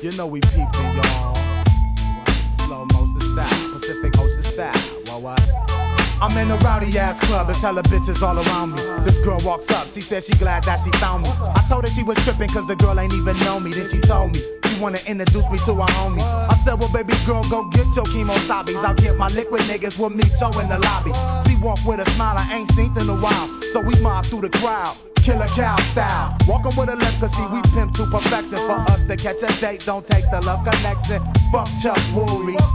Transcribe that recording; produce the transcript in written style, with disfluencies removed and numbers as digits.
You know we peeping, y'all. Slow motion style, Pacific Ocean style. What? I'm in a rowdy ass club, there's hella bitches all around me. This girl walks up, she said she glad that she found me. I told her she was tripping cause the girl ain't even know me. Then she told me she wanna introduce me to her homie. I said, well baby girl, go get your chemosabis. I'll get my liquid niggas with me, so in the lobby. She walked with a smile I ain't seen in a while. So we mob through the crowd, killer cow style. Walking with a left cause see we pimp to perfection. For us to catch a date, don't take the love connection. Fuck Chuck Woolery.